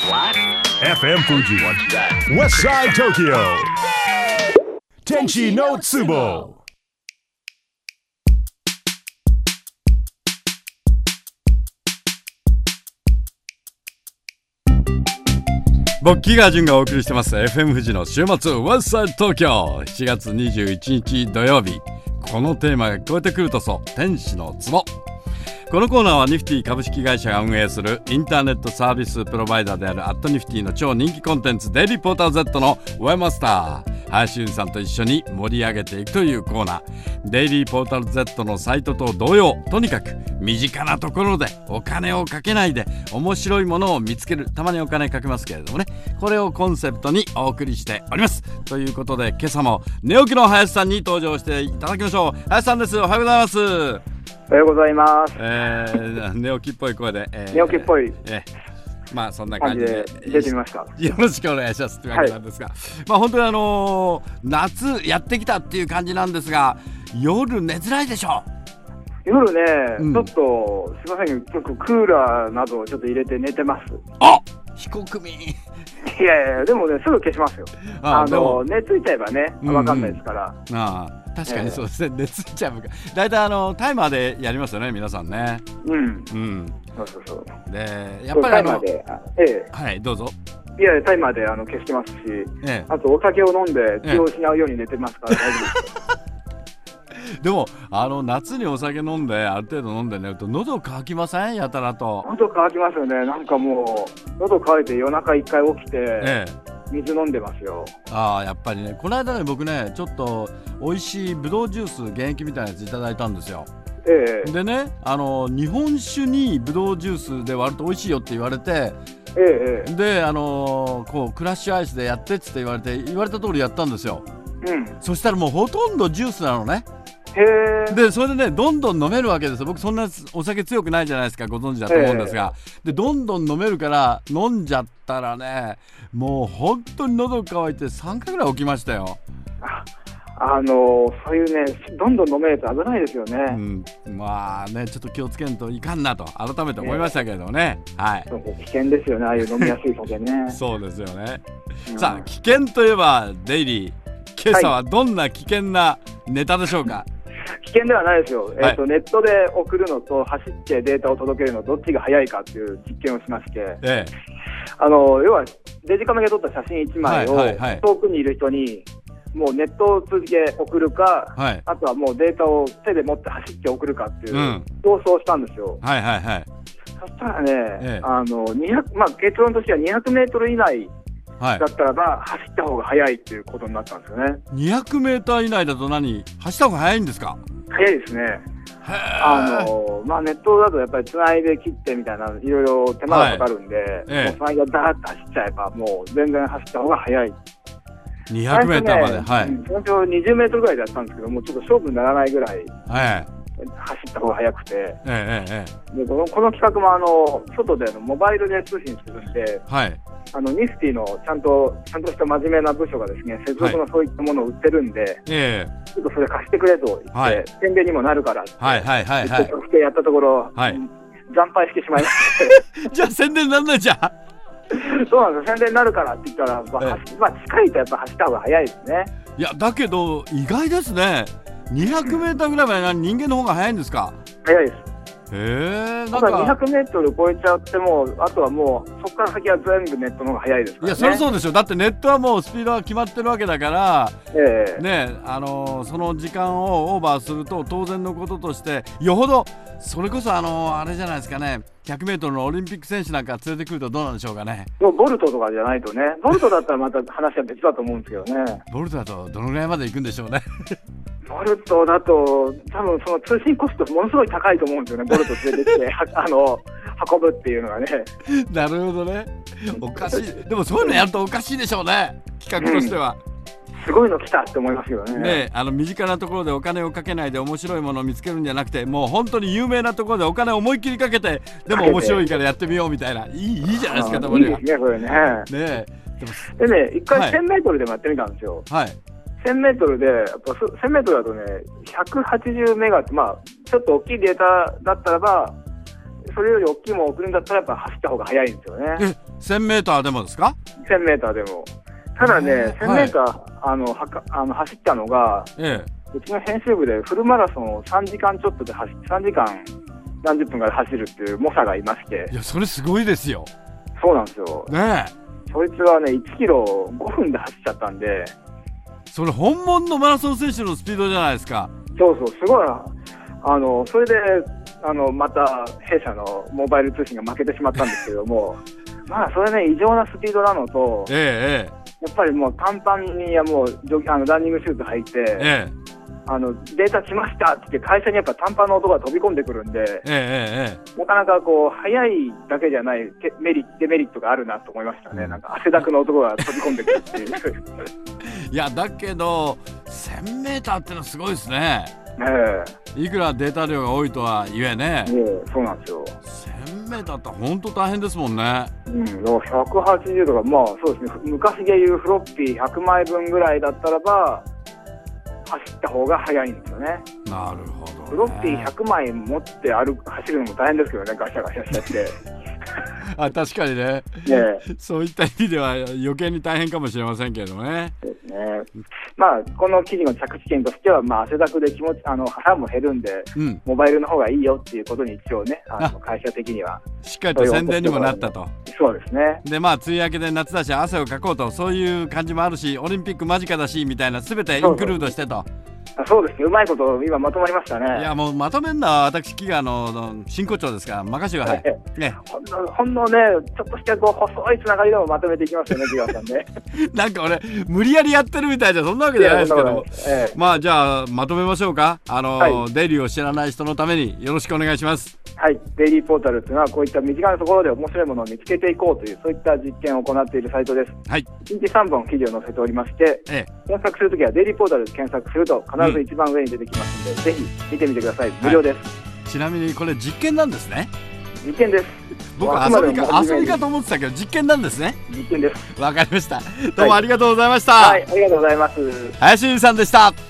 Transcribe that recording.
FM Fuji West Side Tokyo Tenchi no Tsubo。 ボッキーガージュンがお送りしてます FM 富士の週末 West Side Tokyo。 7月21日土曜日、このテーマが聞こえてくるとそう天使の壺。このコーナーはニフティ株式会社が運営するインターネットサービスプロバイダーであるアットニフティの超人気コンテンツデイリーポータル Z のウェブマスター林裕さんと一緒に盛り上げていくというコーナー。デイリーポータル Z のサイトと同様、とにかく身近なところでお金をかけないで面白いものを見つける。たまにお金かけますけれどもね、これをコンセプトにお送りしております。ということで今朝も寝起きの林さんに登場していただきましょう。林さんです。おはようございます。 おはようございます。 寝起きっぽい声で、 寝起きっぽい、 まあそんな感じで出てみました。 よろしくお願いしますってわけなんですが、まあ本当に夏やってきたっていう感じなんですが、夜寝づらいでしょ。 夜ね、ちょっとすいません、結構クーラーなどをちょっと入れて寝てます。 あ、非国民。 いやいや、でもね、すぐ消しますよ。寝ついちゃえばね、分かんないですから。 確かにそうですね、寝ついちゃうか。だいたいタイマーでやりますよね、皆さんね。 そうで、やっぱりタイマーで、 はいどうぞ。 いやタイマーで消してますし、あとお酒を飲んで気を失うように寝てますから大丈夫です。 でも夏にお酒飲んである程度飲んで寝ると喉乾きません？やたらと喉乾きますよね。なんかもう喉乾いて夜中一回起きて、水飲んでますよ。 やっぱりね、この間ね僕ねちょっと美味しいブドウジュース原液みたいなやついただいたんですよ。でね、日本酒にブドウジュースで割ると美味しいよって言われて、でこうクラッシュアイスでやってっつって言われた通りやったんですよ。そしたらもうほとんどジュースなのね。でそれでねどんどん飲めるわけですよ。僕そんなお酒強くないじゃないですか、ご存知だと思うんですが、でどんどん飲めるから飲んじゃったらね、もう本当に喉乾いて3回ぐらい起きましたよ。 そういうね、どんどん飲めると危ないですよね。 まあね、ちょっと気をつけんといかんなと改めて思いましたけれどもね。 危険ですよね、ああいう飲みやすい酒ね。 そうですよね。さあ危険といえばデイリー、今朝はどんな危険なネタでしょうか？ 危険ではないですよ。ネットで送るのと走ってデータを届けるのどっちが早いかっていう実験をしまして、要はデジカメで撮った写真1枚を遠くにいる人にもうネットを通じて送るか、あとはもうデータを手で持って走って送るかっていう競争をしたんですよ。そしたらね、結論としては200メートル以内だったらば走った方が早いっていうことになったんですよね。 200メーター以内だと走った方が早いんですか？ 早いですね。ネットだとやっぱりつないで切ってみたいないろいろ手間がかかるんで、もうその間ダーッと走っちゃえばもう全然走った方が早い。 200メーターまで、 最初20メートルぐらいだったんですけども、ちょっと勝負にならないぐらい走った方が早くて、でこの企画も外でモバイルで通信するんで、ニフティのちゃんとした真面目な部署がですね、接続のそういったものを売ってるんで、ちょっとそれ貸してくれと言って、宣伝にもなるからってそしてやったところ、惨敗してしまいましてじゃあ宣伝なんないじゃん。 そうなんです、宣伝になるからって言ったら、近いとやっぱ走った方が早いですね。 いやだけど意外ですね。200メーターぐらいまで人間の方が早いんですか？ 早いです。 なんか 200メートル超えちゃってもあとはもうそこから先は全部ネットの方が早いですからね。 いやそりゃそうですよ。だってネットはもうスピードが決まってるわけだから、その時間をオーバーすると当然のこととしてよほどそれこそあれじゃないですかね、100メートルのオリンピック選手なんか連れてくるとどうなんでしょうかね。 ボルトとかじゃないとね。ボルトだったらまた話は別だと思うんですけどね。 ボルトだとどのぐらいまで行くんでしょうね。 ボルトだと多分その通信コストものすごい高いと思うんですよね。ボルト連れてきて運ぶっていうのがね。 なるほどね。おかしい。でもそういうのやるとおかしいでしょうね、企画としては。 すごいの来たって思いますよね。 身近なところでお金をかけないで面白いものを見つけるんじゃなくて、もう本当に有名なところでお金を思いっきりかけて、でも面白いからやってみようみたいな、いいじゃないですか。 いいですねこれね。でね、一回1000メートルでもやってみたんですよ。1000メートルで、やっぱ1000メートルだとね、180メガって、ちょっと大きいデータだったらば、 それより大きいものを送るんだったらやっぱ走った方が早いんですよね。 1000メーターでもですか ？1000メーターでも。ただね、1000メーター、走ったのが、うちの編集部でフルマラソンを3時間ちょっとで3時間何十分かで走るっていう猛者がいまして。 いや、それすごいですよ。 そうなんですよ。 ねえ。そいつはね、1キロ5分で走っちゃったんで。 それ本物のマラソン選手のスピードじゃないですか。 そうそう、すごい。それで、また弊社のモバイル通信が負けてしまったんですけども、まあ、それね、異常なスピードなのと、やっぱりもう短パンにもうランニングシューズ履いて、データ来ましたって言って会社にやっぱ短パンの音が飛び込んでくるんで、なかなかこう速いだけじゃないデメリットがあるなと思いましたね。なんか汗だくの男が飛び込んでくるっていういやだけど 1000m ってのはすごいですね。いくらデータ量が多いとは言えね。 そうなんですよ。 1000m って本当大変ですもんね。 180とか、まあそうですね、昔でいうフロッピー100枚分ぐらいだったらば走った方が早いんですよね。 なるほど、ね。 フロッピー100枚持って走るのも大変ですけどね、ガシャガシャしちゃって確かにねそういった意味では余計に大変かもしれませんけれどもね。 そうですね。まあこの記事の着地点としては、まあ、汗だくで腹も減るんで、モバイルの方がいいよっていうことに一応ね、会社的にはしっかりと宣伝にもなったと。 そうですね。 でまあ梅雨明けで夏だし汗をかこうと、そういう感じもあるし、オリンピック間近だしみたいな、全てインクルードしてと。 そうですね、うまいこと今まとまりましたね。 いやもうまとめんのは私企業の真骨頂ですから任せてください、ね、 ほんのねちょっとしたこう細いつながりでもまとめていきますよね、木川さんねなんか俺無理やりやってるみたいじゃそんなわけじゃないですけども、まあじゃあまとめましょうか。デイリーを知らない人のためによろしくお願いします。 はい、デイリーポータルというのはこういった身近なところで面白いものを見つけていこうという、そういった実験を行っているサイトです。1日3本記事を載せておりまして、検索するときはデイリーポータルで検索すると必ず一番上に出てきますので、ぜひ見てみてください。無料です。 ちなみにこれ実験なんですね。 実験です。 僕は遊びかと思ってたけど実験なんですね。 実験です。 わかりました。どうもありがとうございました。 はい、ありがとうございます。 林優さんでした。